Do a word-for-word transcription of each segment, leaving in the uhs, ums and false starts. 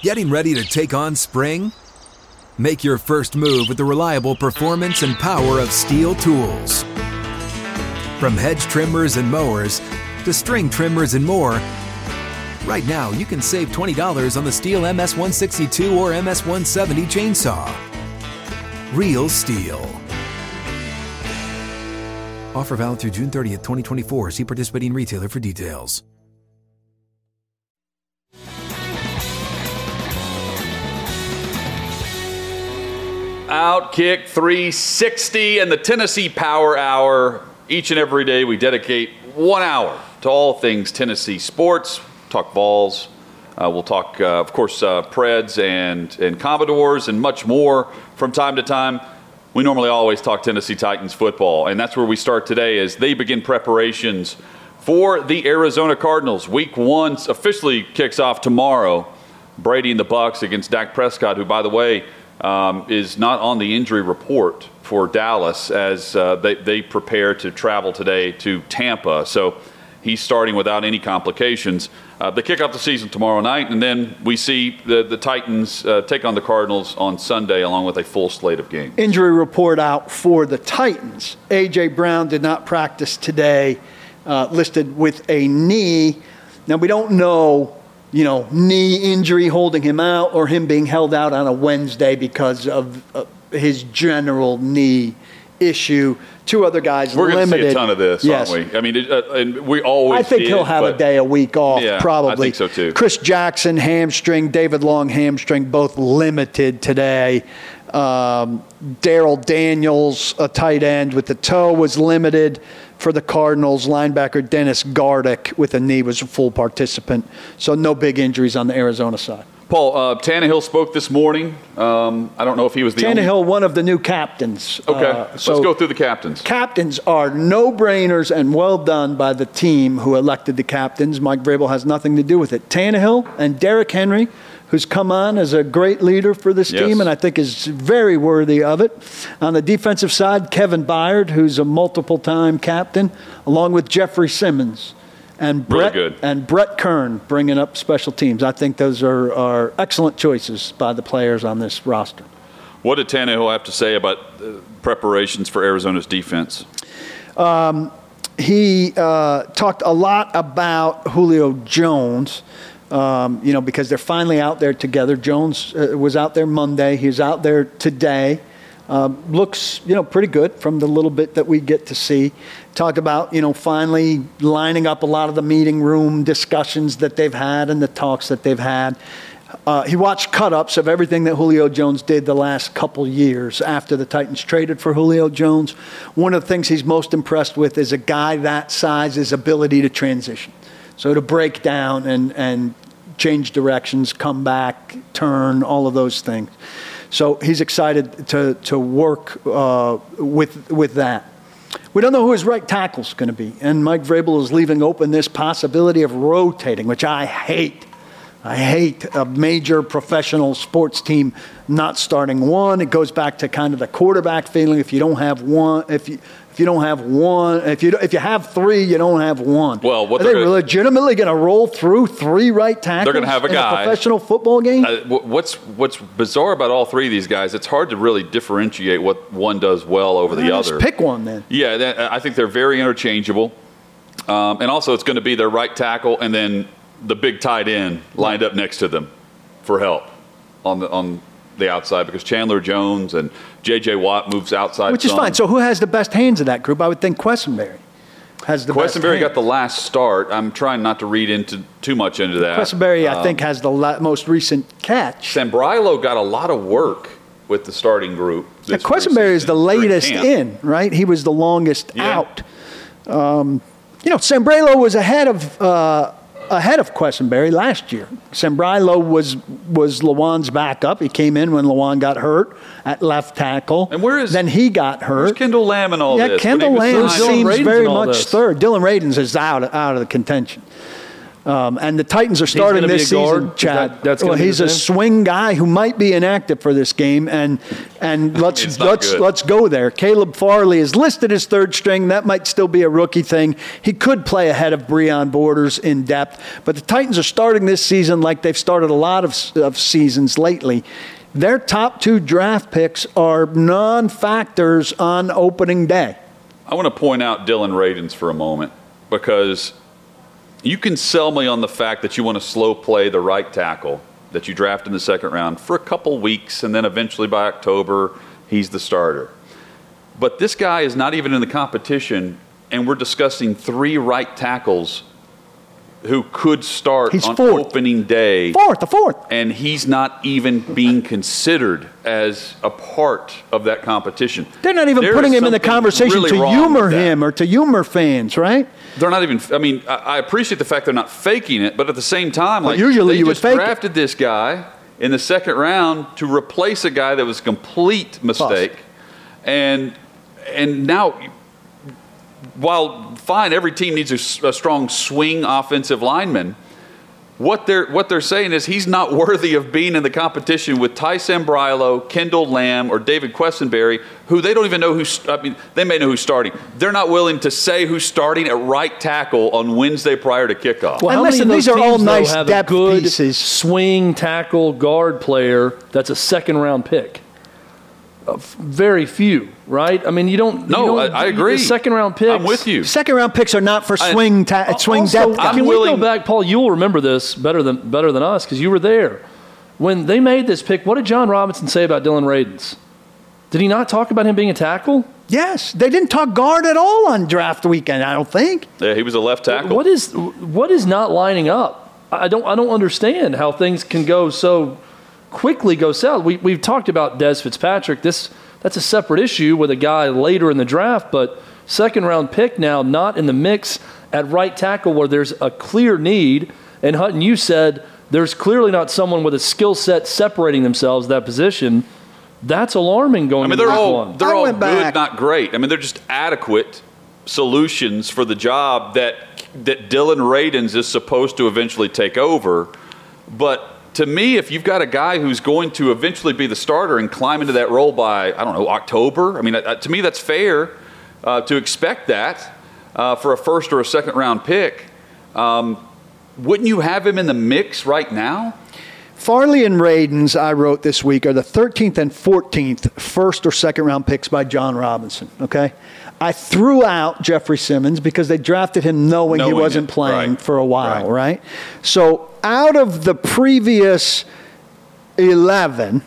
Getting ready to take on spring? Make your first move with the reliable performance and power of Steel tools. From hedge trimmers and mowers to string trimmers and more, right now you can save twenty dollars on the Steel M S one sixty-two or M S one seventy chainsaw. Real Steel. Offer valid through June thirtieth, twenty twenty-four. See participating retailer for details. Outkick three sixty and the Tennessee Power Hour. Each and every day we dedicate one hour to all things Tennessee sports. Talk Vols. Uh, we'll talk, uh, of course, uh, Preds and, and Commodores and much more from time to time. We normally always talk Tennessee Titans football, and that's where we start today as they begin preparations for the Arizona Cardinals. Week one officially kicks off tomorrow. Brady and the Bucs against Dak Prescott, who, by the way, Um, is not on the injury report for Dallas as uh, they, they prepare to travel today to Tampa. So he's starting without any complications. Uh, they kick off the season tomorrow night, and then we see the, the Titans uh, take on the Cardinals on Sunday along with a full slate of games. Injury report out for the Titans. A J. Brown did not practice today, uh, listed with a knee. Now, we don't know you know, knee injury holding him out or him being held out on a Wednesday because of uh, his general knee issue. Two other guys We're limited. We're going to see a ton of this, yes. aren't we? I mean, it, uh, and we always I think did, he'll have a day a week off, yeah, probably. I think so, too. Chris Jackson, hamstring. David Long, hamstring, both limited today. Um, Darrell Daniels, a tight end with the toe, was limited for the Cardinals. Linebacker Dennis Gardick with a knee was a full participant. So no big injuries on the Arizona side. Paul, uh, Tannehill spoke this morning. Um, I don't know if he was the Tannehill, only... one of the new captains. Okay, uh, so let's go through the captains. Captains are no-brainers and well done by the team who elected the captains. Mike Vrabel has nothing to do with it. Tannehill and Derrick Henry, who's come on as a great leader for this yes. team and I think is very worthy of it. On the defensive side, Kevin Byard, who's a multiple-time captain, along with Jeffrey Simmons. And Brett, really good. and Brett Kern bringing up special teams. I think those are, are excellent choices by the players on this roster. What did Tannehill have to say about uh, preparations for Arizona's defense? Um, he uh, talked a lot about Julio Jones, um, you know, because they're finally out there together. Jones uh, was out there Monday. He's out there today. Uh, looks, you know, pretty good from the little bit that we get to see. Talk about, you know, finally lining up a lot of the meeting room discussions that they've had and the talks that they've had. Uh, he watched cut-ups of everything that Julio Jones did the last couple years after the Titans traded for Julio Jones. One of the things he's most impressed with is a guy that size's ability to transition. So to break down and, and change directions, come back, turn, all of those things. So he's excited to to work uh, with with that. We don't know who his right tackle is going to be, and Mike Vrabel is leaving open this possibility of rotating, which I hate. I hate a major professional sports team not starting one. It goes back to kind of the quarterback feeling. If you don't have one, if you if you don't have one, if you if you have three, you don't have one. Well, what are they gonna, legitimately going to roll through three right tackles? They're going to have a in guy a professional football game. Uh, what's what's bizarre about all three of these guys? It's hard to really differentiate what one does well over the well, other. Just pick one then. Yeah, that, I think they're very interchangeable, um, and also it's going to be their right tackle and then the big tight end lined up next to them for help on the on the outside because Chandler Jones and J J. Watt moves outside. Which is some. fine. So who has the best hands of that group? I would think Quessenberry has the best Quessenberry hands. got the last start. I'm trying not to read into too much into that. Quessenberry, um, I think, has the la- most recent catch. Sambrailo got a lot of work with the starting group. Yeah, Quessenberry is the latest in, right? He was the longest yeah. out. Um, you know, Sambrailo was ahead of uh, ahead of Quessenberry last year. Sambrailo was was Lawan's backup. He came in when Lawan got hurt at left tackle. And where is then he got hurt? Where's Kendall Lamb and all yeah, this? Kendall Lamb signed? seems Dylan very and all much this. third. Dylan Radins is out out of the contention. Um, and the Titans are starting this season, Chad. That, that's well, he's a swing guy who might be inactive for this game, and and let's let's good. let's go there. Caleb Farley is listed as third string. That might still be a rookie thing. He could play ahead of Breon Borders in depth, but the Titans are starting this season like they've started a lot of, of seasons lately. Their top two draft picks are non-factors on opening day. I want to point out Dylan Radins for a moment, because you can sell me on the fact that you want to slow play the right tackle that you draft in the second round for a couple weeks, and then eventually by October, he's the starter. But this guy is not even in the competition, and we're discussing three right tackles who could start he's on fourth. opening day. Fourth, the fourth. And he's not even being considered as a part of that competition. They're not even there putting him in the something conversation really to wrong humor with that. him or to humor fans, right? They're not even, I mean, I, I appreciate the fact they're not faking it, but at the same time, like, usually they you would just fake it. drafted this guy in the second round to replace a guy that was a complete mistake. And, and now, while fine, every team needs a, a strong swing offensive lineman, What they're what they're saying is he's not worthy of being in the competition with Ty Sambrailo, Kendall Lamb, or David Quessenberry, who they don't even know who's. I mean, they may know who's starting. They're not willing to say who's starting at right tackle on Wednesday prior to kickoff. Well, And how listen, many of these those are all teams, though, nice have depth a good pieces. swing tackle guard player that's a second round pick? Uh, very few, right? I mean, you don't. No, you don't, I, I agree. Second round picks. I'm with you. Second round picks are not for I- swing ta- swing Also, depth guys. can we willing- go back, Paul? You'll remember this better than better than us because you were there when they made this pick. What did John Robinson say about Dylan Radins? Did he not talk about him being a tackle? Yes, they didn't talk guard at all on draft weekend, I don't think. Yeah, he was a left tackle. What is what is not lining up? I don't I don't understand how things can go so quickly go south. We we've talked about Des Fitzpatrick. This that's a separate issue with a guy later in the draft, but second round pick now not in the mix at right tackle where there's a clear need. And Hutton, you said there's clearly not someone with a skill set separating themselves that position. That's alarming going I mean, into they're week all one. they're I all went good, back- not great. I mean, they're just adequate solutions for the job that that Dylan Radins is supposed to eventually take over. But to me, if you've got a guy who's going to eventually be the starter and climb into that role by, I don't know, October, I mean, uh, to me, that's fair uh, to expect that uh, for a first or a second round pick. Um, wouldn't you have him in the mix right now? Farley and Radins, I wrote this week, are the thirteenth and fourteenth first or second round picks by John Robinson, okay? I threw out Jeffrey Simmons because they drafted him knowing, Knowing he wasn't it, playing right. for a while, Right. right? So out of the previous eleven,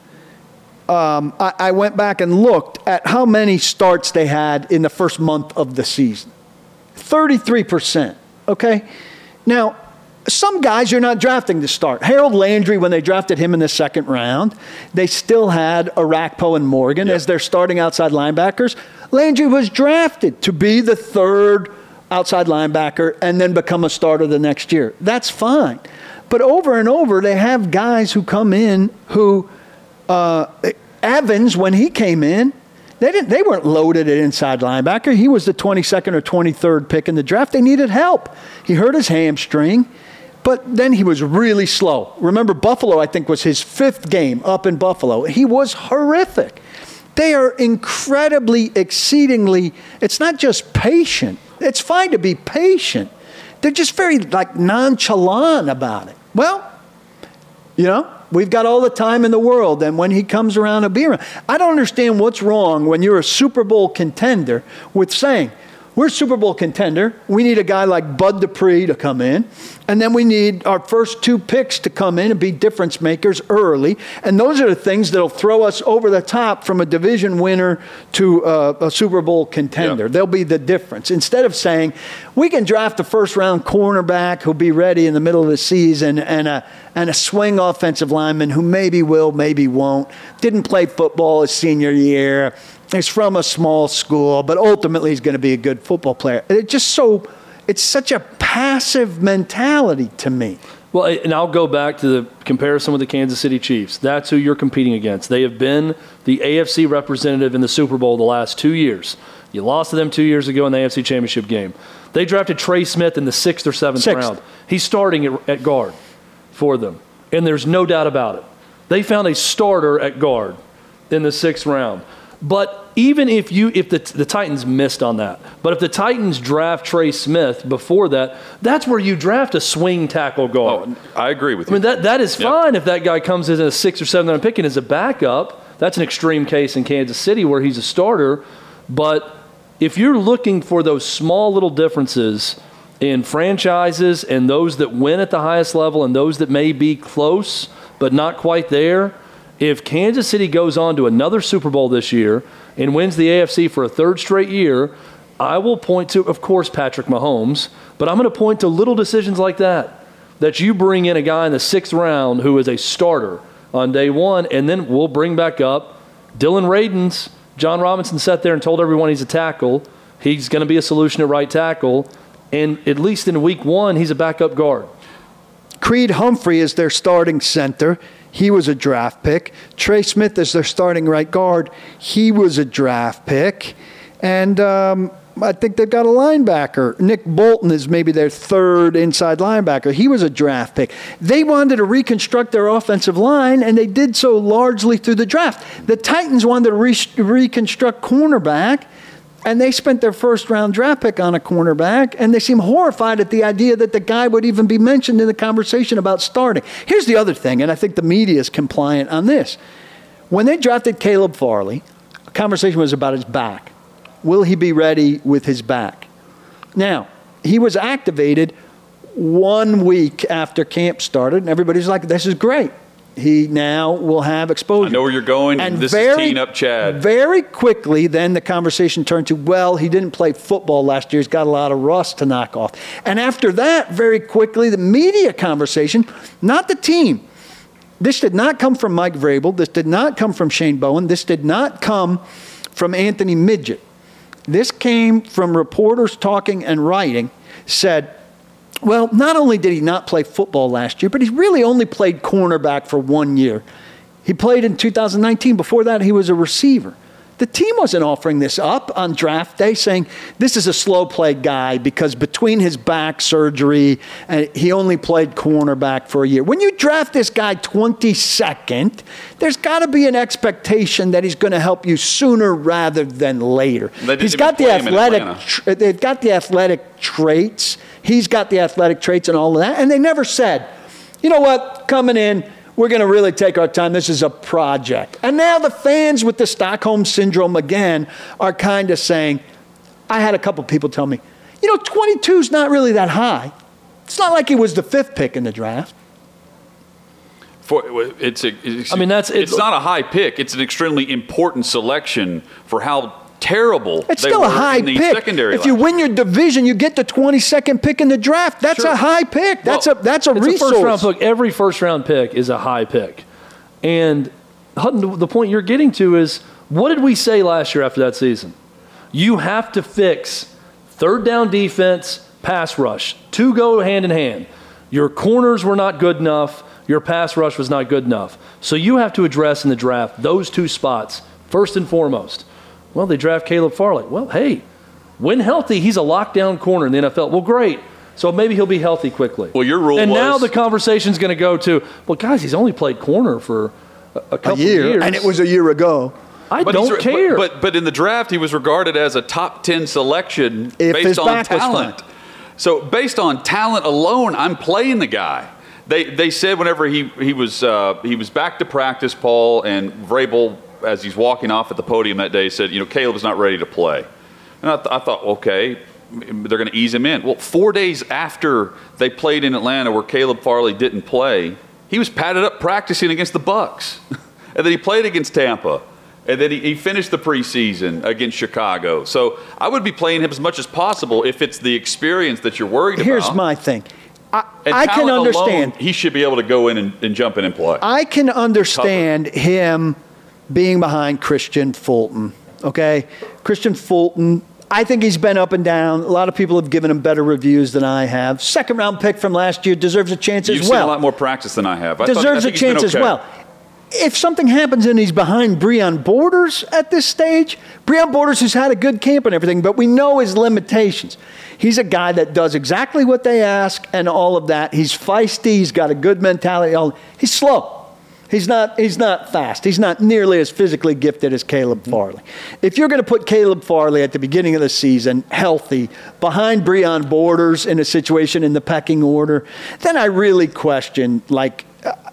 um, I, I went back and looked at how many starts they had in the first month of the season. thirty-three percent, okay? Now, some guys you're not drafting to start. Harold Landry, when they drafted him in the second round, they still had Arakpo and Morgan Yep. as their starting outside linebackers. Landry was drafted to be the third outside linebacker and then become a starter the next year. That's fine. But over and over, they have guys who come in who, uh, Evans, when he came in, they didn't. They weren't loaded at inside linebacker. He was the twenty-second or twenty-third pick in the draft. They needed help. He hurt his hamstring, but then he was really slow. Remember, Buffalo, I think, was his fifth game up in Buffalo. He was horrific. They are incredibly, exceedingly, it's not just patient. It's fine to be patient. They're just very, like, nonchalant about it. Well, you know, we've got all the time in the world, and when he comes around, he'll be around. I don't understand what's wrong when you're a Super Bowl contender with saying, we're a Super Bowl contender. We need a guy like Bud Dupree to come in. And then we need our first two picks to come in and be difference makers early. And those are the things that'll throw us over the top from a division winner to a, a Super Bowl contender. Yeah. They'll be the difference. Instead of saying, we can draft a first-round cornerback who'll be ready in the middle of the season and a, and a swing offensive lineman who maybe will, maybe won't, didn't play football his senior year, is from a small school, but ultimately he's going to be a good football player. It's just so, it's such a passive mentality to me. Well, and I'll go back to the comparison with the Kansas City Chiefs. That's who you're competing against. They have been the A F C representative in the Super Bowl the last two years. You lost to them two years ago in the A F C Championship game. They drafted Trey Smith in the sixth or seventh Sixth. round. He's starting at, at guard for them, and there's no doubt about it. They found a starter at guard in the sixth round. But even if you, if the, the Titans missed on that, but if the Titans draft Trey Smith before that, that's where you draft a swing tackle guard. Oh, I agree with I you. mean, that, that is Yep. fine if that guy comes in as a sixth or seventh round pick and is a backup. That's an extreme case in Kansas City where he's a starter. But if you're looking for those small little differences in franchises and those that win at the highest level and those that may be close but not quite there, if Kansas City goes on to another Super Bowl this year and wins the A F C for a third straight year, I will point to, of course, Patrick Mahomes, but I'm going to point to little decisions like that, that you bring in a guy in the sixth round who is a starter on day one, and then we'll bring back up Dylan Radins. John Robinson sat there and told everyone he's a tackle. He's going to be a solution at right tackle, and at least in week one, he's a backup guard. Creed Humphrey is their starting center. He was a draft pick. Trey Smith is their starting right guard. He was a draft pick. And um, I think they've got a linebacker. Nick Bolton is maybe their third inside linebacker. He was a draft pick. They wanted to reconstruct their offensive line, and they did so largely through the draft. The Titans wanted to re- reconstruct cornerback, and they spent their first round draft pick on a cornerback, and they seem horrified at the idea that the guy would even be mentioned in the conversation about starting. Here's the other thing, and I think the media is compliant on this. When they drafted Caleb Farley, the conversation was about his back. Will he be ready with his back? Now, he was activated one week after camp started, and everybody's like, this is great. He now will have exposure. I know where you're going. And this very, is teeing up Chad. Very quickly, then the conversation turned to, well, he didn't play football last year. He's got a lot of rust to knock off. And after that, very quickly, the media conversation, not the team. This did not come from Mike Vrabel. This did not come from Shane Bowen. This did not come from Anthony Midget. This came from reporters talking and writing, said, well, not only did he not play football last year, but he really only played cornerback for one year. He played in two thousand nineteen. Before that, he was a receiver. The team wasn't offering this up on draft day, saying this is a slow play guy because between his back surgery, uh, he only played cornerback for a year. When you draft this guy twenty-second, there's got to be an expectation that he's going to help you sooner rather than later. He's got the athletic. Tra- they've got the athletic traits. He's got the athletic traits and all of that. And they never said, you know what, coming in, we're going to really take our time. This is a project. And now the fans with the Stockholm Syndrome again are kind of saying, I had a couple people tell me, you know, twenty-two is not really that high. It's not like he was the fifth pick in the draft. For, it's a, it's, I mean, that's- it's, it's- not a high pick. It's an extremely important selection for how terrible It's they still were a high in the pick. secondary. If you last win your division, you get the twenty-second pick in the draft. That's Sure. a high pick. That's Well, a that's a It's resource. a first round pick. Every first round pick is a high pick. And Hutton, the point you're getting to is, what did we say last year after that season? You have to fix third down defense, pass rush. Two go hand in hand. Your corners were not good enough. Your pass rush was not good enough. So you have to address in the draft those two spots first and foremost. Well, they draft Caleb Farley. Well, hey, when healthy, he's a lockdown corner in the N F L. Well, great. So maybe he'll be healthy quickly. Well, your rule and was- now the conversation's going to go to, well, guys, he's only played corner for a, a couple a year, of years. and it was a year ago. I But he's don't re- care. But, but but in the draft, he was regarded as a top ten selection If based his on back was talent. fine. So based on talent alone, I'm playing the guy. They they said whenever he he was uh, he was back to practice, Paul, and Vrabel, as he's walking off at the podium that day, said, you know, Caleb's not ready to play. And I, th- I thought, okay, they're going to ease him in. Well, four days after they played in Atlanta where Caleb Farley didn't play, he was padded up practicing against the Bucs. And then he played against Tampa. And then he, he finished the preseason against Chicago. So I would be playing him as much as possible if it's the experience that you're worried Here's about. my thing. I, And I can talent understand. alone, he should be able to go in and, and jump in and play. I can understand him being behind Christian Fulton. Okay, Christian Fulton. I think he's been up and down. A lot of people have given him better reviews than I have. Second round pick from last year, deserves a chance You've as seen well. a lot more practice than I have. I thought- I deserves a think he's been chance as okay. well. if something happens and he's behind Breon Borders at this stage, Breon Borders has had a good camp and everything, but we know his limitations. He's a guy that does exactly what they ask and all of that. He's feisty. He's got a good mentality. He's slow. He's not, he's not fast. He's not nearly as physically gifted as Caleb Farley. If you're going to put Caleb Farley at the beginning of the season, healthy, behind Breon Borders in a situation in the pecking order, then I really question, like,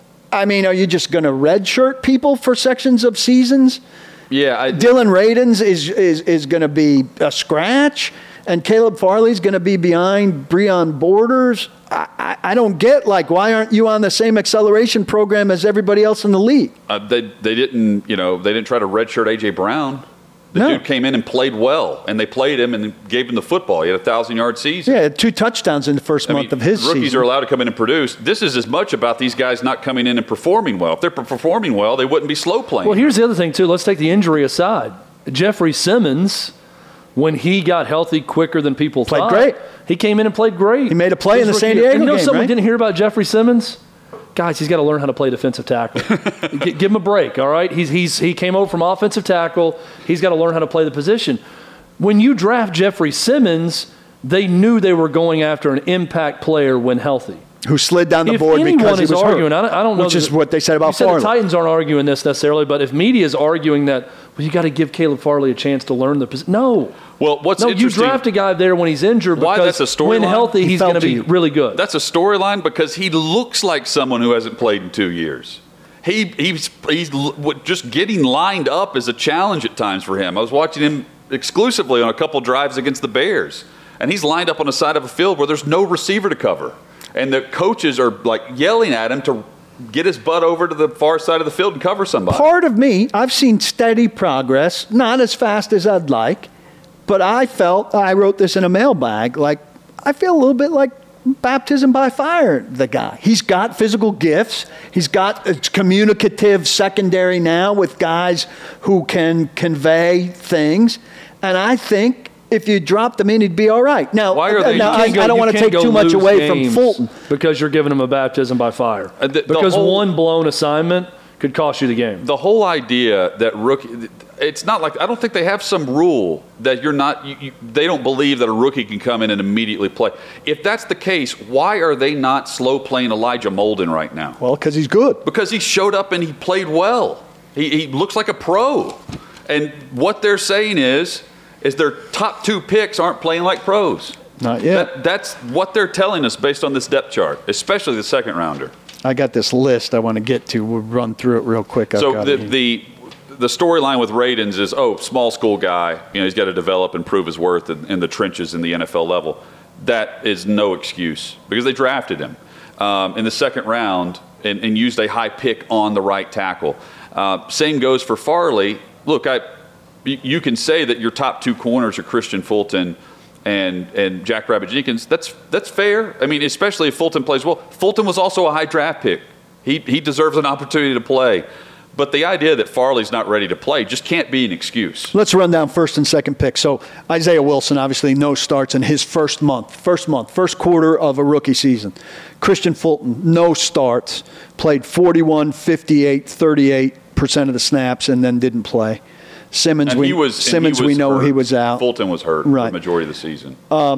I mean, are you just going to redshirt people for sections of seasons? Yeah. I, Dylan Radins is, is, is going to be a scratch, and Caleb Farley's going to be behind Breon Borders. I, I, I don't get, like, why aren't you on the same acceleration program as everybody else in the league? Uh, they they didn't, you know, they didn't try to redshirt A J Brown. The No. dude came in and played well, and they played him and gave him the football. He had a thousand-yard season. Yeah, two touchdowns in the first I month mean, of his rookies season. are allowed to come in and produce. This is as much about these guys not coming in and performing well. If they're performing well, they wouldn't be slow playing. Well, here's the other thing, too. Let's take the injury aside. Jeffrey Simmons, when he got healthy quicker than people Played thought. great. He came in and played great. He made a play His in the rookie San year. Diego And you know game, something right? we didn't hear about Jeffrey Simmons? Guys, he's got to learn how to play defensive tackle. G- Give him a break, all right? He's, he's, he came over from offensive tackle. He's got to learn how to play the position. When you draft Jeffrey Simmons, they knew they were going after an impact player when healthy. Who slid down the If board anyone because he is was arguing, hurt, I don't, I don't know which that- is what they said about you said Farley. the Titans aren't arguing this necessarily, but if media is arguing that, well, you got to give Caleb Farley a chance to learn the position. No. well, what's No, you interesting, draft a guy there when he's injured Why because that's a when storyline? healthy, He he's fell going to to be you. really good. that's a storyline because he looks like someone who hasn't played in two years. He he's he's l- what- just getting lined up is a challenge at times for him. I was watching him exclusively on a couple drives against the Bears, and he's lined up on the side of a field where there's no receiver to cover, and the coaches are like yelling at him to get his butt over to the far side of the field and cover somebody. Part of me, I've seen steady progress, not as fast as I'd like, but I felt, I wrote this in a mailbag, like, I feel a little bit like baptism by fire, the guy. He's got physical gifts. He's got a communicative secondary now with guys who can convey things. And I think if you dropped him in, he'd be all right. Now, Why are they- now you I, can't I don't You want to can't take go too much lose away from games Fulton. because you're giving him a baptism by fire. Uh, the- the because whole- one blown assignment could cost you the game. The whole idea that rookie, it's not like, I don't think they have some rule that you're not, you, you, they don't believe that a rookie can come in and immediately play. If that's the case, why are they not slow playing Elijah Molden right now? Well, because he's good. Because he showed up and he played well. He, he looks like a pro. And what they're saying is, is their top two picks aren't playing like pros. Not yet. That, that's what they're telling us based on this depth chart, especially the second rounder. I got this list I want to get to. We'll run through it real quick. I've So got the it here. the the storyline with Radins is, oh, small school guy, you know, he's got to develop and prove his worth in, in the trenches in the N F L level. That is no excuse because they drafted him um, in the second round and, and used a high pick on the right tackle. Uh, same goes for Farley. Look, I you you can say that your top two corners are Christian Fulton and and Jack Rabbit Jenkins. That's that's fair. I mean, especially if Fulton plays well. Fulton was also a high draft pick. He he deserves an opportunity to play. But the idea that Farley's not ready to play just can't be an excuse. Let's run down first and second pick. So Isaiah Wilson, obviously no starts in his first month, first month, first quarter of a rookie season. Christian Fulton, no starts, played forty-one, fifty-eight, thirty-eight percent of the snaps and then didn't play. Simmons, And we, he was, and Simmons, he was we know hurt. he was out. Fulton was hurt Right. for the majority of the season.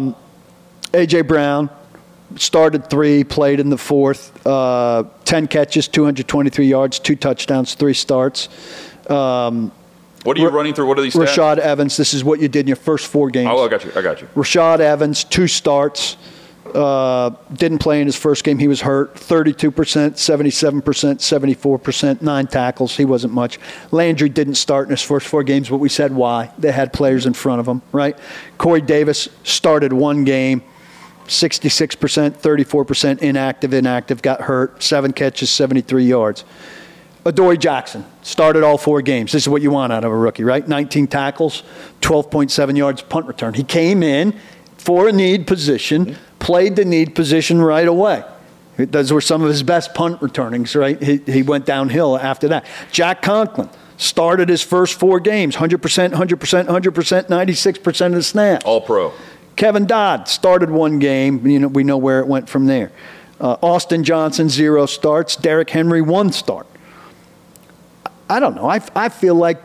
A J. Brown started three, played in the fourth, uh, ten catches, two hundred twenty-three yards, two touchdowns, three starts. Um, What are you Ra- running through? What are these stats? Rashad Evans, this is what you did in your first four games. Oh, I got you. I got you. Rashad Evans, two starts, uh, didn't play in his first game. He was hurt. thirty-two percent, seventy-seven percent, seventy-four percent, nine tackles. He wasn't much. Landry didn't start in his first four games, but we said why. They had players in front of him, right? Corey Davis started one game, sixty-six percent, thirty-four percent inactive, inactive, got hurt, seven catches, seventy-three yards. Adoree Jackson started all four games. This is what you want out of a rookie, right? nineteen tackles, twelve point seven yards, punt return. He came in for a need position, played the need position right away. Those were some of his best punt returnings, right? He, he went downhill after that. Jack Conklin started his first four games, one hundred percent, one hundred percent, one hundred percent, ninety-six percent of the snaps. All pro. Kevin Dodd started one game. You know, we know where it went from there. Uh, Austin Johnson, zero starts. Derrick Henry, one start. I don't know. I, I feel like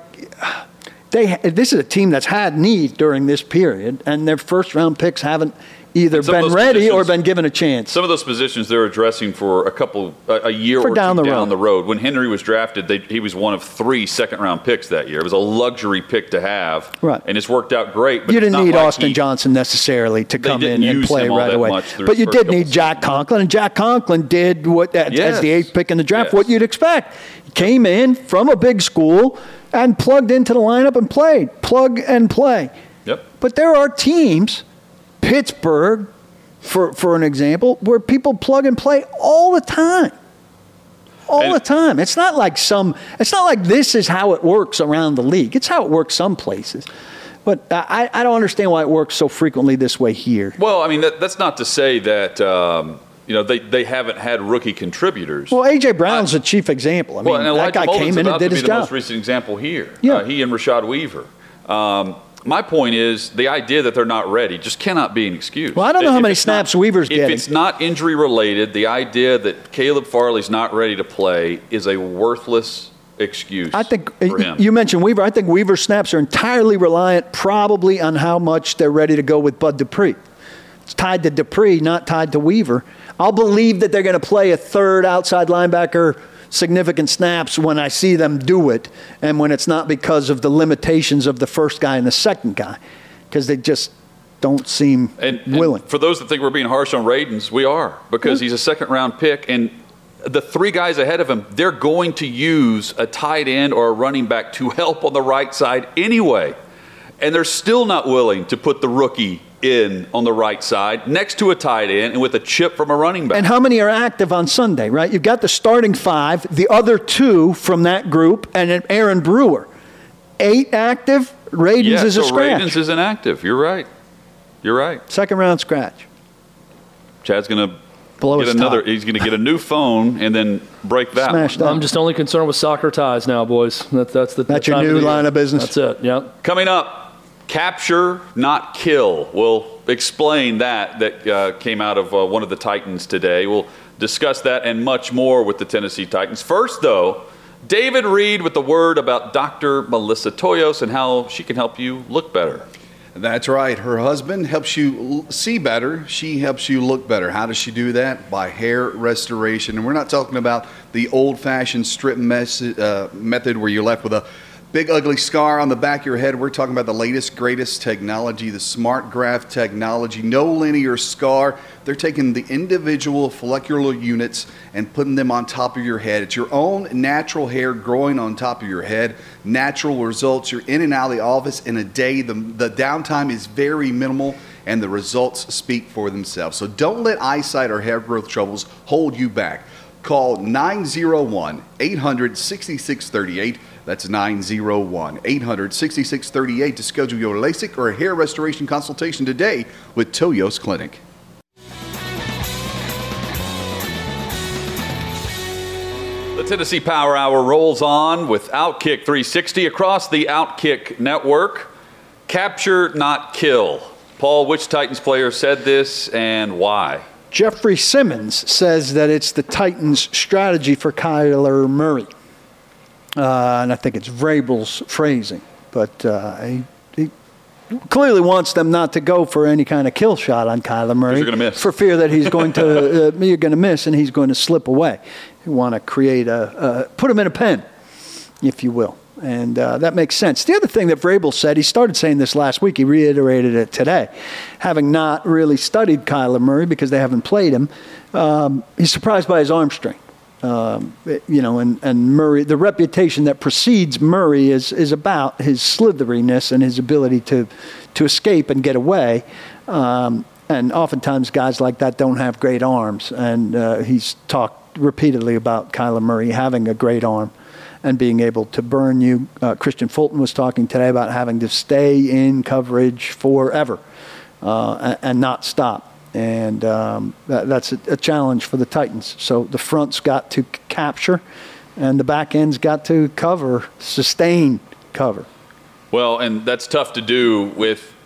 they. This is a team that's had need during this period, and their first round picks haven't either been ready or been given a chance. Some of those positions they're addressing for a couple, a, a year for or down two the down road. the road. When Henry was drafted, they, he was one of three second-round picks that year. It was a luxury pick to have, right? And it's worked out great. But you didn't need like Austin he, Johnson necessarily to come in and play right away. But you did need Jack Conklin, and Jack Conklin did what as, yes. as the eighth pick in the draft, yes. what you'd expect. He came in from a big school and plugged into the lineup and played. Plug and play. Yep. But there are teams, Pittsburgh, For for an example, where people plug and play all the time, all and the time. It's not like some. It's not like this is how it works around the league. It's how it works some places, but I, I don't understand why it works so frequently this way here. Well, I mean that, that's not to say that um, you know they, they haven't had rookie contributors. Well, A J Brown's I, a chief example. I mean, well, that guy Mullen's came in and did his job. job. The most recent example here. Yeah. Uh, he and Rashad Weaver. Um, My point is the idea that they're not ready just cannot be an excuse. Well, I don't know if how many snaps not, Weaver's if getting. If it's not injury related, the idea that Caleb Farley's not ready to play is a worthless excuse. I think for him. You mentioned Weaver. I think Weaver's snaps are entirely reliant probably on how much they're ready to go with Bud Dupree. It's tied to Dupree, not tied to Weaver. I'll believe that they're going to play a third outside linebacker significant snaps when I see them do it, and when it's not because of the limitations of the first guy and the second guy, because they just don't seem and, willing. And for those that think we're being harsh on Radens, we are, because mm-hmm. he's a second-round pick, and the three guys ahead of him, they're going to use a tight end or a running back to help on the right side anyway, and they're still not willing to put the rookie in on the right side next to a tight end and with a chip from a running back. And how many are active on Sunday, right? You've got the starting five, the other two from that group, and then Aaron Brewer. Eight active, Radens yeah, is a so scratch. Radens is inactive. You're right. You're right. Second round scratch. Chad's going to blow get his another. top. He's going to get a new phone and then break that. Smash one. that. I'm just only concerned with soccer ties now, boys. That, that's the That's the your new line of business. That's it. Yep. Coming up. Capture, not kill. We'll explain that. That uh, came out of uh, one of the Titans today. We'll discuss that and much more with the Tennessee Titans. First, though, David Reed with the word about Doctor Melissa Toyos and how she can help you look better. That's right. Her husband helps you see better. She helps you look better. How does she do that? By hair restoration. And we're not talking about the old-fashioned strip mes- uh, method where you're left with a big ugly scar on the back of your head. We're talking about the latest, greatest technology, the Smart Graft technology. No linear scar. They're taking the individual follicular units and putting them on top of your head. It's your own natural hair growing on top of your head. Natural results. You're in and out of the office in a day. The, the downtime is very minimal, and the results speak for themselves. So don't let eyesight or hair growth troubles hold you back. Call nine oh one, eight hundred, six six three eight. That's nine oh one, eight hundred, six six three eight to schedule your LASIK or hair restoration consultation today with Toyos Clinic. The Tennessee Power Hour rolls on with Outkick three sixty across the Outkick network. Capture, not kill. Paul, which Titans player said this and why? Jeffrey Simmons says that it's the Titans' strategy for Kyler Murray. Uh, and I think it's Vrabel's phrasing. But uh, he, he clearly wants them not to go for any kind of kill shot on Kyler Murray. You're going to miss. For fear that he's going to, uh, you're going to miss and he's going to slip away. You want to create a, a, put him in a pen, if you will. And uh, that makes sense. The other thing that Vrabel said, he started saying this last week, he reiterated it today, having not really studied Kyler Murray because they haven't played him, um, he's surprised by his arm strength. Um, you know, and, and Murray, the reputation that precedes Murray is is about his slitheriness and his ability to to escape and get away. Um, and oftentimes guys like that don't have great arms. And uh, he's talked repeatedly about Kyler Murray having a great arm and being able to burn you. Uh, Christian Fulton was talking today about having to stay in coverage forever uh, and, and not stop. And um, that, that's a, a challenge for the Titans. So the front's got to c- capture, and the back end's got to cover, sustain cover. Well, and that's tough to do with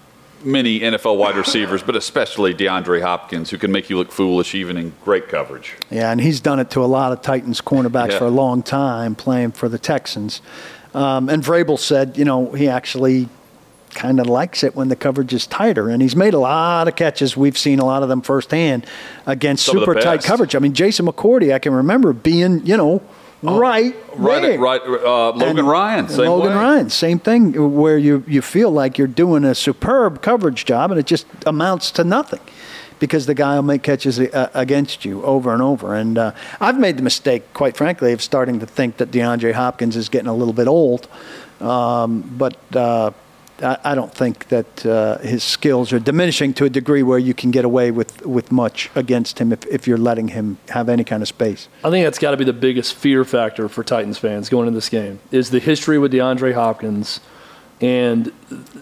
many N F L wide receivers, but especially DeAndre Hopkins, who can make you look foolish even in great coverage. Yeah, and he's done it to a lot of Titans cornerbacks Yeah. for a long time, playing for the Texans. Um, and Vrabel said, you know, he actually kind of likes it when the coverage is tighter. And he's made a lot of catches. We've seen a lot of them firsthand against Some of the super tight best. coverage. I mean, Jason McCourty, I can remember being, you know, right Right, there. right. Uh, Logan And- Ryan, same Logan way. Ryan, same thing, where you, you feel like you're doing a superb coverage job and it just amounts to nothing because the guy will make catches uh, against you over and over. And uh, I've made the mistake, quite frankly, of starting to think that DeAndre Hopkins is getting a little bit old. Um, but uh, I, I don't think that uh, his skills are diminishing to a degree where you can get away with, with much against him if, if you're letting him have any kind of space. I think that's got to be the biggest fear factor for Titans fans going into this game is the history with DeAndre Hopkins, and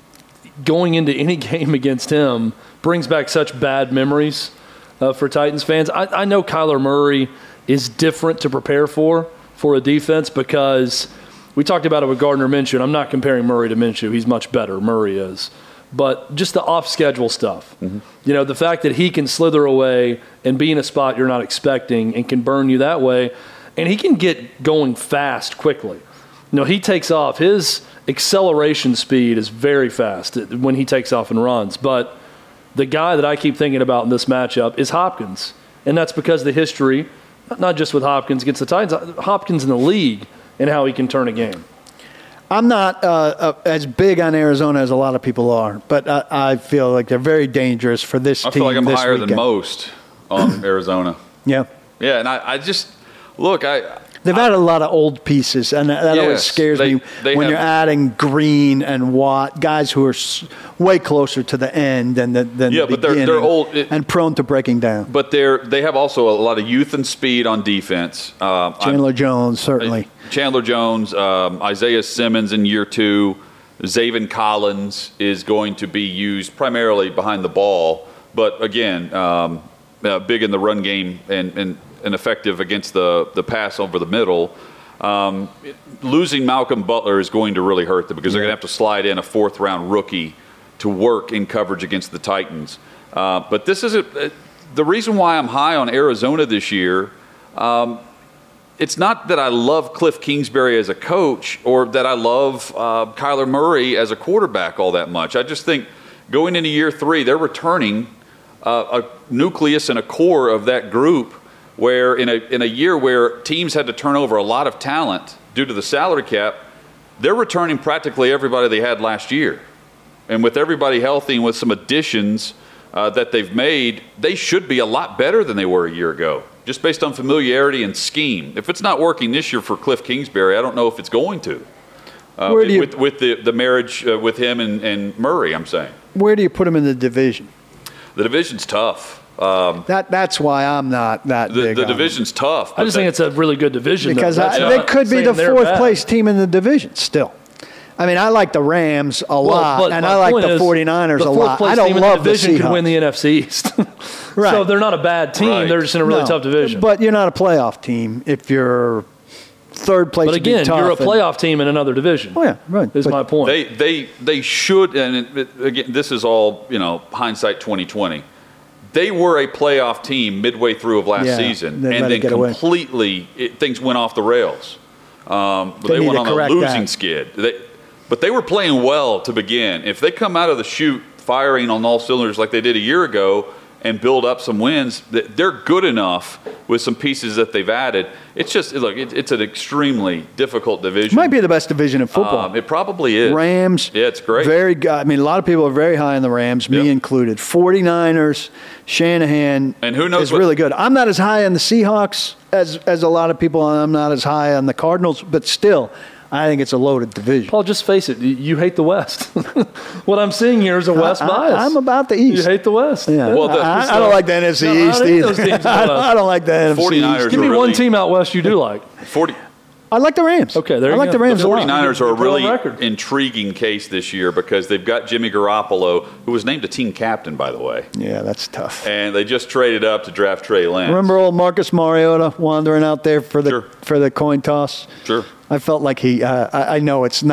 going into any game against him brings back such bad memories uh, for Titans fans. I, I know Kyler Murray is different to prepare for for a defense because we talked about it with Gardner Minshew, and I'm not comparing Murray to Minshew. He's much better. Murray is. But just the off-schedule stuff. Mm-hmm. You know, the fact that he can slither away and be in a spot you're not expecting and can burn you that way, and he can get going fast quickly. You know, he takes off. His acceleration speed is very fast when he takes off and runs. But the guy that I keep thinking about in this matchup is Hopkins, and that's because of the history, not just with Hopkins against the Titans, Hopkins in the league and how he can turn a game. I'm not uh, uh, as big on Arizona as a lot of people are, but I, I feel like they're very dangerous for this I team feel like I'm this higher weekend. than most on Arizona. Yeah. Yeah, and I, I just look. I They've I, added a lot of old pieces, and that, that always Yes, scares they- me they when have- you're adding Green and Watt, guys who are s- way closer to the end than the, than Yeah, the but they're- they're beginning old. It- and prone to breaking down. But they're they have also a lot of youth and speed on defense. Um, I'm- Chandler Jones, certainly. Chandler Jones, um, Isaiah Simmons in year two, Zaven Collins is going to be used primarily behind the ball, but again, um, uh, big in the run game and, and, and effective against the, the pass over the middle. Um, it- losing Malcolm Butler is going to really hurt them because they're going to have to slide in a fourth round rookie to work in coverage against the Titans. Uh, but this is a, uh, the reason why I'm high on Arizona this year. Um, It's not that I love Cliff Kingsbury as a coach or that I love uh, Kyler Murray as a quarterback all that much. I just think going into year three, they're returning uh, a nucleus and a core of that group where in a, in a year where teams had to turn over a lot of talent due to the salary cap, they're returning practically everybody they had last year. And with everybody healthy and with some additions uh, that they've made, they should be a lot better than they were a year ago, just based on familiarity and scheme. If it's not working this year for Cliff Kingsbury, I don't know if it's going to. Uh, Where do you- with with the, the marriage uh, with him and, and Murray, I'm saying. Where do you put them in the division? The division's tough. Um, That That's why I'm not that the big the on them. division's tough. I but just think that- it's a really good division. Because though. I, That's they not could be saying the they're fourth bad. place team in the division still. I mean, I like the Rams a lot, but and my I like point the is, 49ers the a fourth lot. place I don't team in love the division the could win Seahawks. the N F C East. Right. So they're not a bad team. Right. They're just in a really No, tough division. But you're not a playoff team if you're third place. But would be again, tough you're a and- playoff team in another division. Oh, yeah, right. Is But my point. They they they should, and it, it, again, this is all you know, hindsight twenty twenty. They were a playoff team midway through of last Yeah, season, they let and it then get away. completely it, things went off the rails. Um, but They they, need went to on a correct losing that. skid. They, but they were playing well to begin. If they come out of the chute firing on all cylinders like they did a year ago and build up some wins, th- they're good enough with some pieces that they've added. It's just look, it, it's an extremely difficult division. might be the best division in football. Um, it probably is. Rams. Yeah, it's great. Very good. I mean, a lot of people are very high on the Rams, me Yep. included. 49ers, Shanahan And who knows is what- really good. I'm not as high on the Seahawks as, as a lot of people. I'm not as high on the Cardinals, but still, I think it's a loaded division. Paul, just face it. You- You hate the West. What I'm seeing here is a West I- bias. I'm about the You East. hate the West. Yeah. Well, the- I, I don't like the N F C No, I East hate either. those teams I, out don't, west. I don't like the N F C 49ers East. Give me Really? one team out west you do like. forty I like the Rams. Okay, there I you like go. the Rams The a lot. 49ers are a You're on really record. intriguing case this year because they've got Jimmy Garoppolo, who was named a team captain, by the way. Yeah, that's tough. And they just traded up to draft Trey Lance. Remember old Marcus Mariota wandering out there for the Sure. for the coin toss? Sure. I felt like he. Uh, I, I know it's not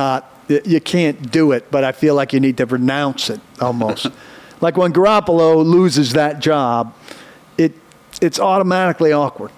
Y- You can't do it, but I feel like you need to renounce it almost. Like when Garoppolo loses that job, it it's automatically awkward.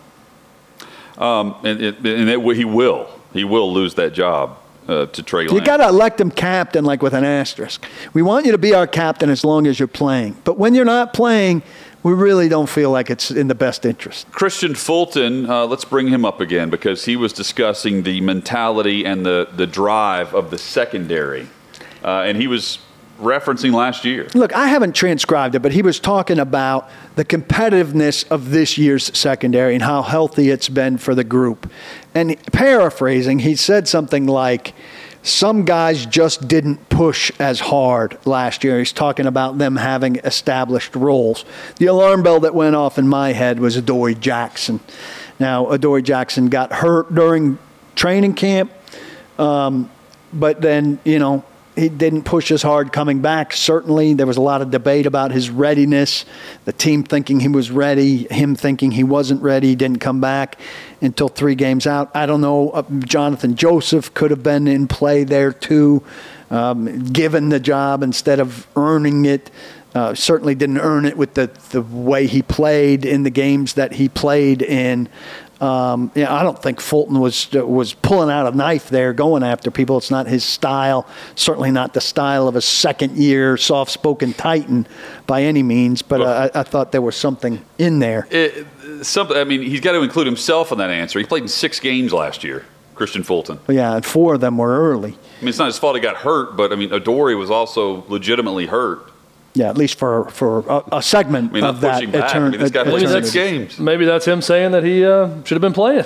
Um, and it, and it, he will. He will lose that job uh, to Trey Lance. You got to elect him captain, like with an asterisk. We want you to be our captain as long as you're playing. But when you're not playing, we really don't feel like it's in the best interest. Christian Fulton, uh, let's bring him up again because he was discussing the mentality and the, the drive of the secondary. Uh, and he was referencing last year. Look, I haven't transcribed it, but he was talking about the competitiveness of this year's secondary and how healthy it's been for the group. And paraphrasing, he said something like, some guys just didn't push as hard last year. He's talking about them having established roles. The alarm bell that went off in my head was Adoree Jackson. Now, Adoree Jackson got hurt during training camp, um, but then, you know, he didn't push as hard coming back. Certainly, there was a lot of debate about his readiness, the team thinking he was ready, him thinking he wasn't ready, didn't come back until three games out. I don't know. Uh, Jonathan Joseph could have been in play there too, um, given the job instead of earning it. Uh, certainly didn't earn it with the, the way he played in the games that he played in. Um, yeah, I don't think Fulton was was pulling out a knife there, going after people. It's not his style. Certainly not the style of a second-year, soft-spoken Titan by any means. But uh, I, I thought there was something in there. It, something. I mean, he's got to include himself in that answer. He played in six games last year, Christian Fulton. Yeah, and four of them were early. I mean, it's not his fault he got hurt, but I mean, Adoree was also legitimately hurt. Yeah, at least for for a, a segment I mean, of not that. pushing back. Etern- I mean, this guy played eternity. six games. Maybe that's him saying that he uh, should have been playing.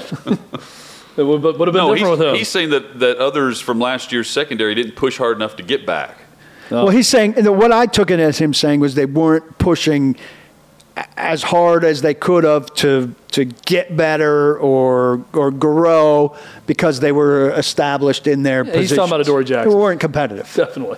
It would, would have been No, different he's, with him. he's saying that, that others from last year's secondary didn't push hard enough to get back. Well, he's saying, and what I took it as him saying was they weren't pushing as hard as they could have to to get better or or grow because they were established in their Yeah, positions. he's talking about Adoree Jackson. They weren't competitive. Definitely.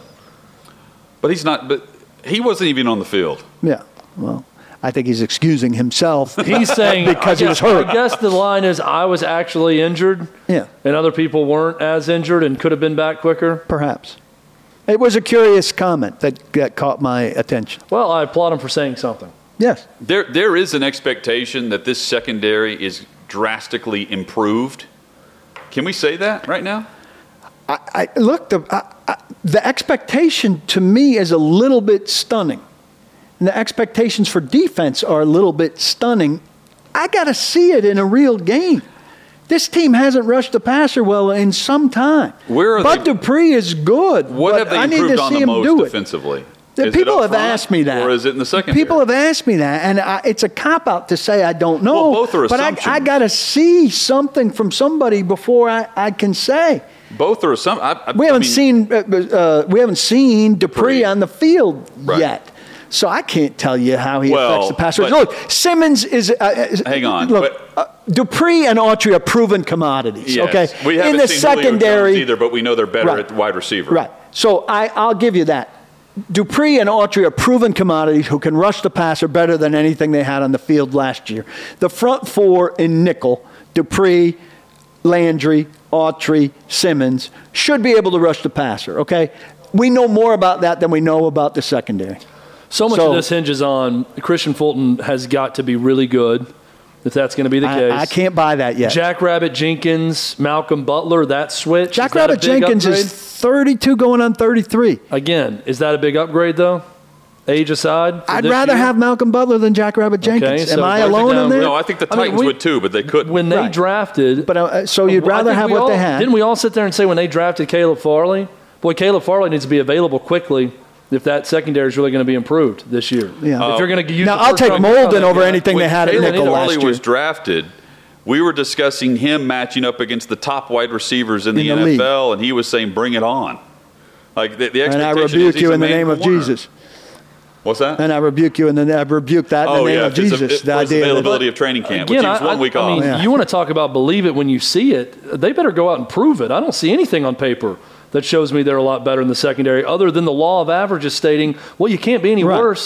But he's not. But he wasn't even on the field. Yeah. Well, I think he's excusing himself. He's saying because he was hurt. I guess the line is I was actually injured. Yeah. And other people weren't as injured and could have been back quicker. Perhaps. It was a curious comment that, that caught my attention. Well, I applaud him for saying something. Yes. There, there is an expectation that this secondary is drastically improved. Can we say that right now? I, I look, the, I, I, the expectation to me is a little bit stunning. And the expectations for defense are a little bit stunning. I got to see it in a real game. This team hasn't rushed the passer well in some time. Where are Bud they, Dupree is good. What but have they I need improved to on see the him most do it. defensively? The Is it people up have front, asked me that. or is it in the secondary? People have asked me that, and I, it's a cop-out to say I don't know. Well, both are but I, assumptions. I got to see something from somebody before I, I can say. Both are some. I, I, We haven't I mean, seen uh, uh, we haven't seen Dupree, Dupree. on the field Right. yet, so I can't tell you how he Well, affects the passer. but- Look, Simmons is. Uh, is- Hang on, Look, but- uh, Dupree and Autry are proven commodities. Yes. Okay, We haven't in the seen Julio secondary Jones either, but we know they're better Right. at wide receiver. Right. So I, I'll give you that. Dupree and Autry are proven commodities who can rush the passer better than anything they had on the field last year. The front four in nickel, Dupree, Landry, Autry, Simmons, should be able to rush the passer, okay? We know more about that than we know about the secondary. So much So- of this hinges on Christian Fulton has got to be really good, if that's going to be the case. I, I can't buy that yet. Jackrabbit Jenkins, Malcolm Butler, that switch. is that a Jackrabbit big Jenkins upgrade? is thirty-two going on thirty-three. Again, is that a big upgrade, though? Age aside? for I'd this rather year? have Malcolm Butler than Jackrabbit Jenkins. so Am I where's it alone in down? there? No, I think the I mean, Titans we- would too, but they couldn't. When they Right. drafted. But uh, so you'd I rather think have we what all, they had? Didn't we all sit there and say when they drafted Caleb Farley, boy, Caleb Farley needs to be available quickly if that secondary is really going to be improved this year. Yeah. If you're going to use Now, the I'll first take round Molden pick on over that guy- anything they When had at Caleb nickel Farley last year. was drafted, we were discussing him matching up against the top wide receivers in the, In the N F L, and he was saying, "Bring it on!" Like the, the And I expectation rebuke is he's you a in the main name of corner. Jesus. What's that? And I rebuke you in the I rebuke that in oh the name yeah, of if it's a- Jesus. if the it's idea that- availability of training camp, Again, which was I, one I- week I off. mean, Yeah. you want to talk about believe it when you see it. They better go out and prove it. I don't see anything on paper that shows me they're a lot better in the secondary other than the law of averages stating, well, you can't be any Right. worse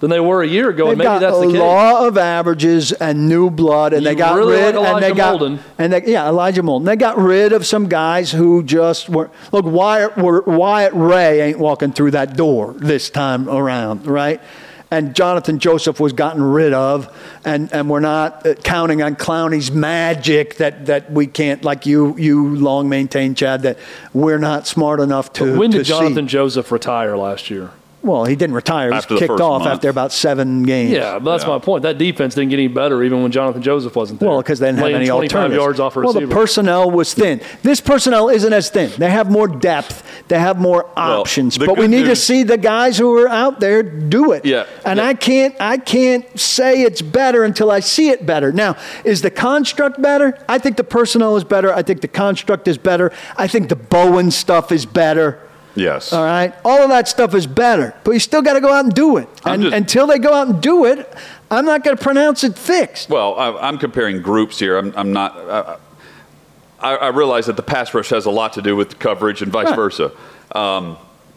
than they were a year ago, They've and maybe got that's a the case. law of averages and new blood, and You they got really rid like and they Elijah got Molden. and they, yeah, Elijah Molden. They got rid of some guys who just were look. Wyatt Wyatt Ray ain't walking through that door this time around, right? And Jonathan Joseph was gotten rid of, and, and we're not uh, counting on Clowney's magic that, that we can't, like you you long maintained, Chad, that we're not smart enough to. But when to did Jonathan see. Joseph retire last year? Well, he didn't retire. He was After the kicked first off month. after about seven games. Yeah, but that's Yeah. my point. That defense didn't get any better even when Jonathan Joseph wasn't there. Well, because they didn't have Laying any twenty-five alternatives. yards off a well, receiver. the personnel was thin. This personnel isn't as thin. They have more depth. They have more options. the But we good need to news- see the guys who are out there do it. Yeah. And Yeah. I can't. I can't say it's better until I see it better. Now, is the construct better? I think the personnel is better. I think the construct is better. I think the Bowen stuff is better. Yes. All right, all of that stuff is better, but you still got to go out and do it. I'm And just- until they go out and do it, I'm not going to pronounce it fixed. Well, I, I'm comparing groups here. I'm, I'm not. I, I realize that the pass rush has a lot to do with coverage and vice Right. versa, um,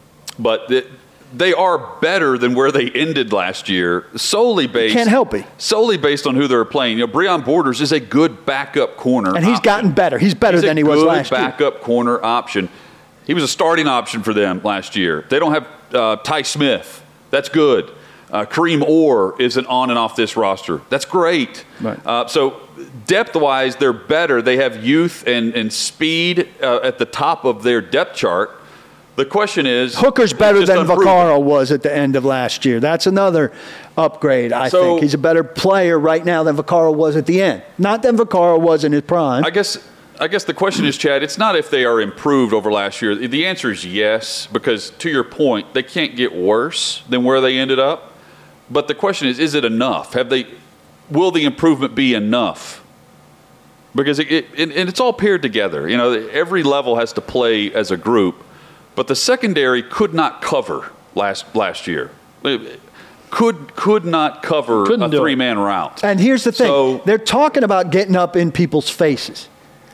but the, they are better than where they ended last year, solely based. Can't help it. Solely based on who they're playing. You know, Breon Borders is a good backup corner, And he's option. gotten better. He's better He's a than he was good last year. backup corner option. He was a starting option for them last year. They don't have uh, Ty Smith. That's good. Uh, Kareem Orr isn't on and off this roster. That's great. Right. Uh, so depth-wise, they're better. They have youth and, and speed uh, at the top of their depth chart. The question is, Hooker's better it's just than unproven. Vaccaro was at the end of last year. That's another upgrade, I So- think. He's a better player right now than Vaccaro was at the end. Not than Vaccaro was in his prime. I guess I guess the question is, Chad, it's not if they are improved over last year. The answer is yes, because to your point, they can't get worse than where they ended up. But the question is, is it enough? Have they? Will the improvement be enough? Because it, it and it's all paired together. You know, every level has to play as a group, but the secondary could not cover last last year. It could could not cover Couldn't a do it. three-man route. And here's the thing. So- They're talking about getting up in people's faces.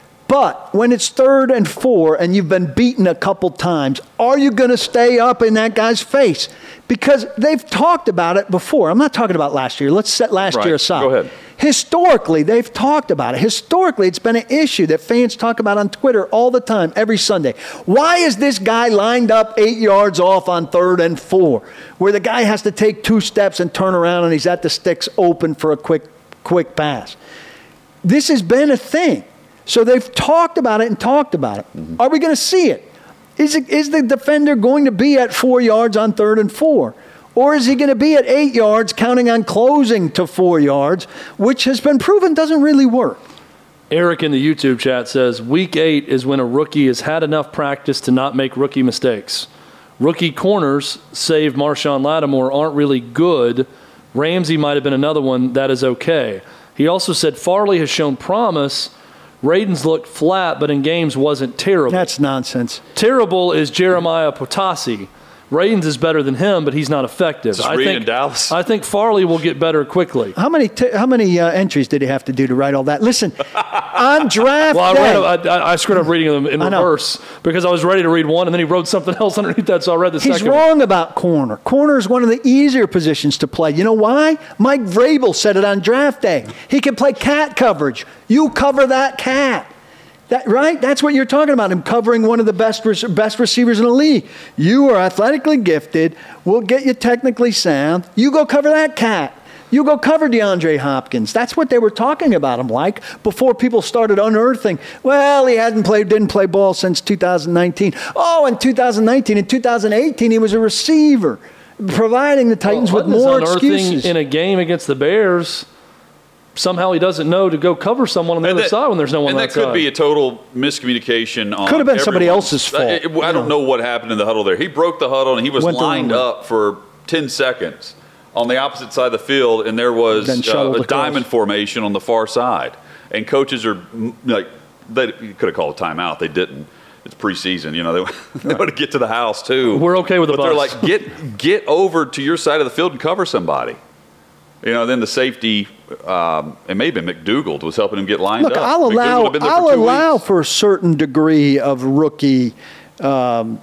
But when it's third and four and you've been beaten a couple times, are you going to stay up in that guy's face? Because they've talked about it before. I'm not talking about last year. Let's set last Right. year aside. Go ahead. Historically, they've talked about it. Historically, it's been an issue that fans talk about on Twitter all the time, every Sunday. Why is this guy lined up eight yards off on third and four, where the guy has to take two steps and turn around and he's at the sticks open for a quick, quick pass? This has been a thing. So they've talked about it and talked about it. Mm-hmm. Are we going to see it? Is, it? is the defender going to be at four yards on third and four? Or is he going to be at eight yards counting on closing to four yards, which has been proven doesn't really work? Eric in the YouTube chat says, week eight is when a rookie has had enough practice to not make rookie mistakes. Rookie corners, save Marshawn Lattimore, aren't really good. Ramsey might have been another one that is okay. He also said Farley has shown promise. Radens looked flat, but in games wasn't terrible. That's nonsense. Terrible is Jeremiah Potasi. Radens is better than him, but he's not effective. Just I reading think in Dallas. I think Farley will get better quickly. How many t- how many uh, entries did he have to do to write all that? Listen, on draft Well, I, day, read, I, I screwed up reading them in I know. reverse because I was ready to read one, and then he wrote something else underneath that, so I read the he's second one. wrong about corner. Corner is one of the easier positions to play. You know why? Mike Vrabel said it on draft day. He can play cat coverage. You cover that cat. That, right? That's what you're talking about, him covering one of the best best receivers in the league. You are athletically gifted. We'll get you technically sound. You go cover that cat. You go cover DeAndre Hopkins. That's what they were talking about him like before people started unearthing, well, he hasn't played, didn't play ball since two thousand nineteen. Oh, in two thousand nineteen, in two thousand eighteen, he was a receiver, providing the Titans Well, with Hutton is more unearthing excuses. in a game against the Bears. Somehow he doesn't know to go cover someone on the And other that- side when there's no one and on that that could side. be a total miscommunication on Could have been somebody everyone's- else's fault, I, it- I you don't know. know what happened in the huddle there. He broke the huddle and he was Went the wrong lined way. up for ten seconds on the opposite side of the field, and there was Then uh, shuttled a across. diamond formation on the far side. And coaches are mm, like, they you could have called a timeout. They didn't. It's preseason, you know. They, they want to get to the house too. We're okay with the But they're bus. like, get get over to your side of the field and cover somebody. You know, then the safety, um, and maybe McDougald was helping him get lined Look, up. I'll McDougald allow had been there I'll for two allow weeks. for a certain degree of rookie um,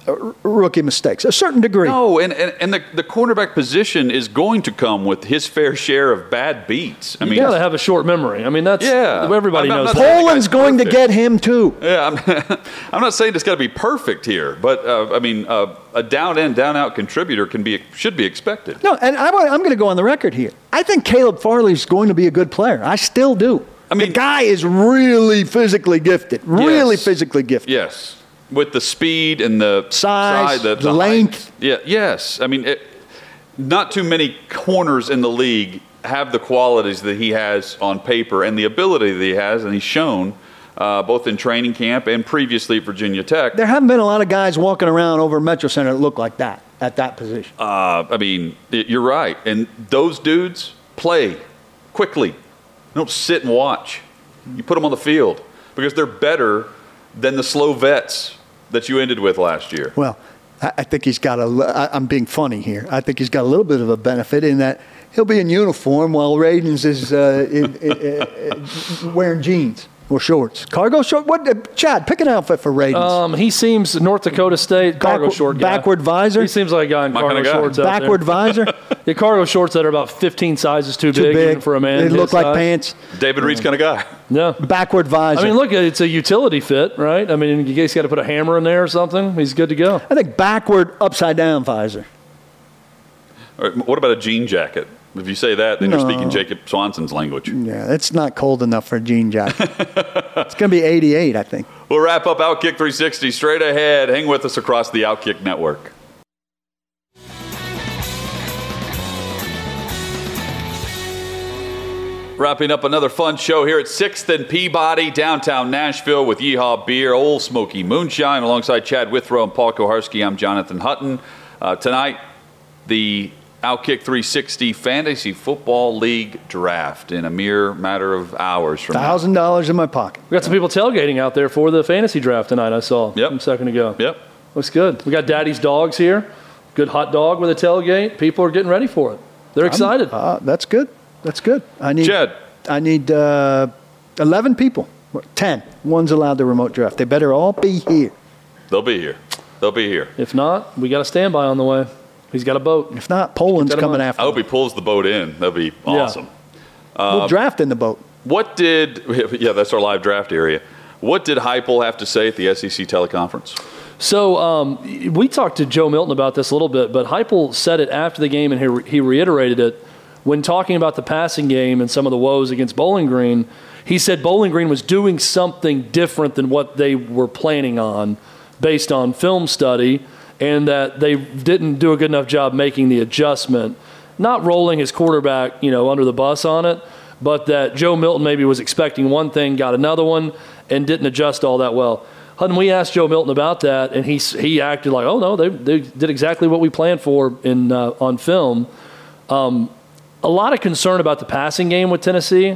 uh, rookie mistakes, a certain degree. No, and, and, and the, the cornerback position is going to come with his fair share of bad beats. I You mean, got to have a short memory. I mean, that's Yeah. everybody I'm not- knows I'm that. not saying- Poland's the guy's going to perfect. get him too. yeah, I'm, I'm not saying it's got to be perfect here, but uh, I mean, uh, a down in, down out contributor can be should be expected. No, and I, want- I'm going to go on the record here. I think Caleb Farley's going to be a good player. I still do. I mean- the guy is really physically gifted. Really Yes. physically gifted. Yes, with the speed and the Size, the, the height. length. Yeah, yes. I mean, it, not too many corners in the league have the qualities that he has on paper and the ability that he has, and he's shown uh, both in training camp and previously at Virginia Tech. There haven't been a lot of guys walking around over Metro Center that look like that at that position. Uh, I mean, y- you're right. And those dudes play quickly. They don't sit and watch. You put them on the field because they're better than the slow vets that you ended with last year. Well, I, I think he's got a. li- I, I'm being funny here. I think he's got a little bit of a benefit in that he'll be in uniform while Radens is uh, in, in, uh, wearing jeans or shorts, cargo short. What, uh, Chad? Pick an outfit for Radens. Um, he seems North Dakota State cargo Backward- short guy. backward visor? He seems like a guy in My cargo kinda guy. shorts. out there. Backward visor, Yeah, cargo shorts that are about fifteen sizes too, too big, big even for a man. They his look like size. pants. David Reed's kind of guy. Yeah. Backward visor. I mean, look, it's a utility fit, right? I mean, you guys got to put a hammer in there or something. He's good to go. I think backward upside down visor. Or what about a jean jacket? If you say that, then No. you're speaking Jacob Swanson's language. Yeah, it's not cold enough for a jean jacket. It's going to be eighty-eight, I think. We'll wrap up Outkick three sixty straight ahead. Hang with us across the Outkick network. Wrapping up another fun show here at sixth and Peabody, downtown Nashville, with Yeehaw Beer, Old Smoky Moonshine, alongside Chad Withrow and Paul Koharski. I'm Jonathan Hutton. Uh, tonight, the Outkick three sixty Fantasy Football League Draft in a mere matter of hours from now. Thousand dollars in my pocket. We got some people tailgating out there for the fantasy draft tonight, I saw Yep. a second ago. Yep. Looks good. We got Daddy's Dogs here. Good hot dog with a tailgate. People are getting ready for it. They're excited. Uh, that's good. That's good. I need. Chad. I need uh, eleven people. Ten. One's allowed the remote draft. They better all be here. They'll be here. They'll be here. If not, we got a standby on the way. He's got a boat. If not, Poland's Keep that in coming mind. after. I hope he pulls the boat in. That'd be awesome. We'll draft in the boat. What did, yeah, that's our live draft area. What did Heupel have to say at the S E C teleconference? So um, we talked to Joe Milton about this a little bit, but Heupel said it after the game, and he, re- he reiterated it when talking about the passing game and some of the woes against Bowling Green. He said Bowling Green was doing something different than what they were planning on based on film study, and that they didn't do a good enough job making the adjustment, not rolling his quarterback, you know, under the bus on it, but that Joe Milton maybe was expecting one thing, got another one, and didn't adjust all that well. Hutton, we asked Joe Milton about that, and he he acted like, oh, no, they, they did exactly what we planned for in uh, on film. Um, a lot of concern about the passing game with Tennessee.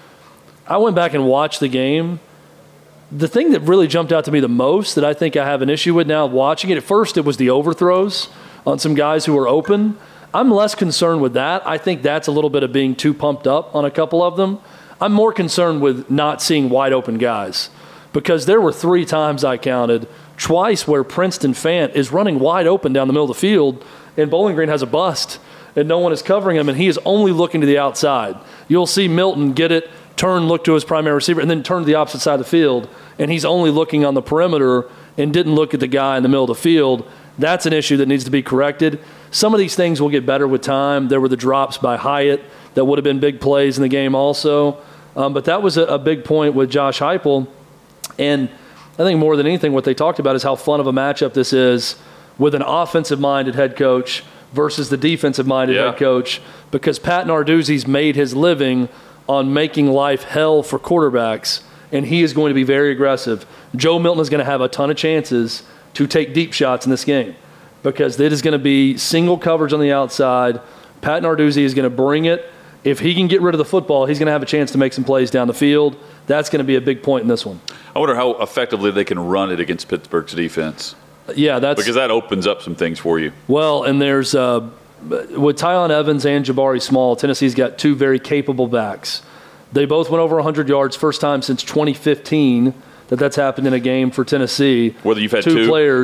I went back and watched the game. The thing that really jumped out to me the most that I think I have an issue with now watching it, at first it was the overthrows on some guys who were open. I'm less concerned with that. I think that's a little bit of being too pumped up on a couple of them. I'm more concerned with not seeing wide open guys, because there were three times I counted, twice where Princeton Fant is running wide open down the middle of the field and Bowling Green has a bust and no one is covering him and he is only looking to the outside. You'll see Milton get it, turn, look to his primary receiver, and then turn to the opposite side of the field, and he's only looking on the perimeter and didn't look at the guy in the middle of the field. That's an issue that needs to be corrected. Some of these things will get better with time. There were the drops by Hyatt that would have been big plays in the game also. Um, but that was a, a big point with Josh Heupel. And I think more than anything, what they talked about is how fun of a matchup this is with an offensive-minded head coach versus the defensive-minded Yeah. head coach, because Pat Narduzzi's made his living on making life hell for quarterbacks, and he is going to be very aggressive. Joe Milton is going to have a ton of chances to take deep shots in this game because it is going to be single coverage on the outside. Pat Narduzzi is going to bring it. If he can get rid of the football, he's going to have a chance to make some plays down the field. That's going to be a big point in this one. I wonder how effectively they can run it against Pittsburgh's defense, Yeah, that's because that opens up some things for you. well, and there's uh, with Tylen Evans and Jabari Small, Tennessee's got two very capable backs. They both went over one hundred yards, first time since twenty fifteen that that's happened in a game for Tennessee. Whether you've had two two? players.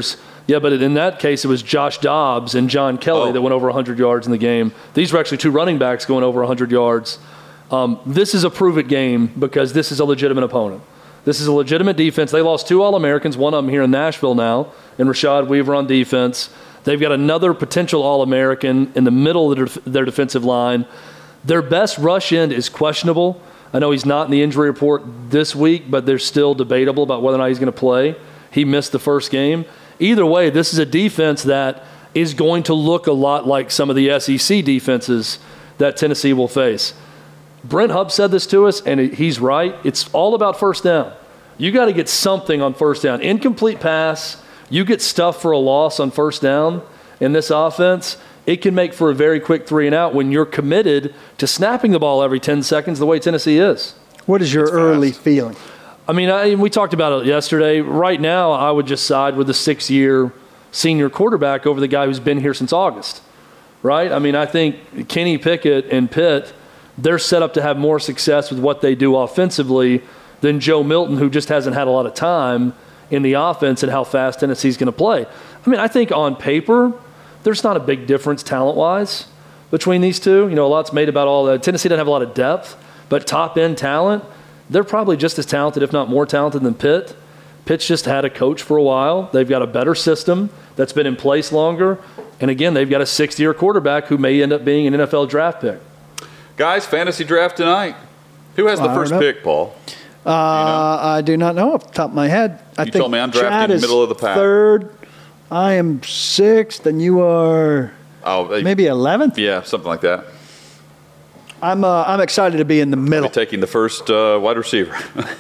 Yeah, but in that case, it was Josh Dobbs and John Kelly Oh. that went over one hundred yards in the game. These were actually two running backs going over one hundred yards. Um, this is a prove-it game because this is a legitimate opponent. This is a legitimate defense. They lost two All-Americans, one of them here in Nashville now, and Rashad Weaver on defense. They've got another potential All-American in the middle of their, their defensive line. Their best rush end is questionable. I know he's not in the injury report this week, but they're still debatable about whether or not he's going to play. He missed the first game. Either way, this is a defense that is going to look a lot like some of the S E C defenses that Tennessee will face. Brent Hubb said this to us, and he's right. It's all about first down. You got to get something on first down. Incomplete pass, you get stuff for a loss on first down in this offense, it can make for a very quick three and out when you're committed to snapping the ball every ten seconds the way Tennessee is. What is your early feeling? I mean, I, we talked about it yesterday. Right now, I would just side with the six-year senior quarterback over the guy who's been here since August, right? I mean, I think Kenny Pickett and Pitt, they're set up to have more success with what they do offensively than Joe Milton, who just hasn't had a lot of time in the offense and how fast Tennessee's going to play. I mean, I think on paper, there's not a big difference talent-wise between these two. You know, a lot's made about all that. Tennessee doesn't have a lot of depth, but top-end talent, they're probably just as talented, if not more talented than Pitt. Pitt's just had a coach for a while. They've got a better system that's been in place longer. And again, they've got a sixth-year quarterback who may end up being an N F L draft pick. Guys, fantasy draft tonight. Who has the I first don't know. pick, Paul? Uh, I do not know off the top of my head. I You think told me I'm drafting Chad is middle of the pack. Third. I am sixth, and you are Oh, uh, maybe eleventh. Yeah, something like that. I'm uh, I'm excited to be in the middle. I'll be taking the first uh, wide receiver.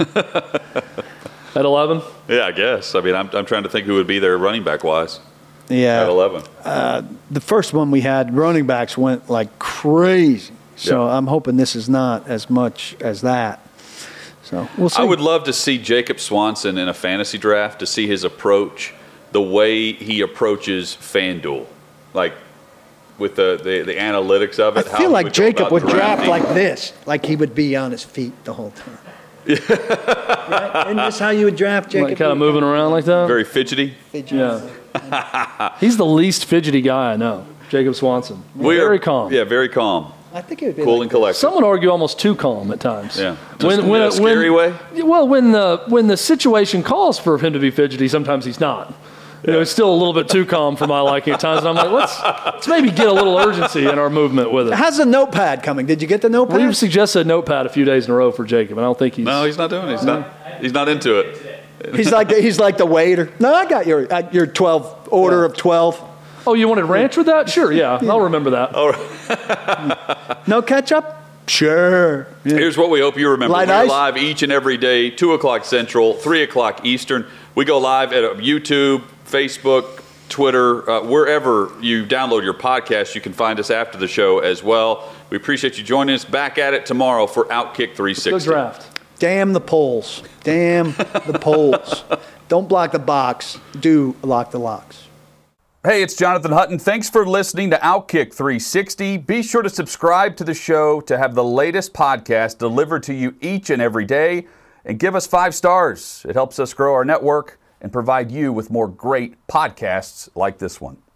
At eleven? Yeah, I guess. I mean, I'm, I'm trying to think who would be there running back wise at Yeah, eleven. the first one we had, running backs went like crazy. So Yeah. I'm hoping this is not as much as that. So we'll see. I would love to see Jacob Swanson in a fantasy draft, to see his approach, the way he approaches FanDuel, like with the, the, the analytics of I it. how feel he like would go Jacob about would draft drafting. like this, like he would be on his feet the whole time. Right? Isn't this how you would draft Jacob? Like kind of moving around like that? Very fidgety. Yeah. He's the least fidgety guy I know, Jacob Swanson. We're- Very calm. Yeah, very calm. I think it would be Cool like and collected. Some would argue almost too calm at times. Yeah. Just in a scary way? Well, when the when the situation calls for him to be fidgety, sometimes he's not. You know, it's still a little bit too calm for my liking at times. And I'm like, let's let's maybe get a little urgency in our movement with it. How's the notepad coming? Did you get the notepad? We've suggested a notepad a few days in a row for Jacob, and I don't think he's. No, he's not doing it. He's not. He's not into it. He's like the, he's like the waiter. No, I got your uh, your twelve order of twelve. Oh, you wanted ranch with that? Sure, yeah, I'll remember that. No ketchup? Sure. Yeah. Here's what we hope you remember. Light We're ice? live each and every day, two o'clock Central, three o'clock Eastern. We go live at YouTube, Facebook, Twitter, uh, wherever you download your podcast. You can find us after the show as well. We appreciate you joining us. Back at it tomorrow for Outkick three sixty. Good draft. Damn the polls. Damn the polls. Don't block the box. Do lock the locks. Hey, it's Jonathan Hutton. Thanks for listening to Outkick three sixty. Be sure to subscribe to the show to have the latest podcast delivered to you each and every day. And give us five stars. It helps us grow our network and provide you with more great podcasts like this one.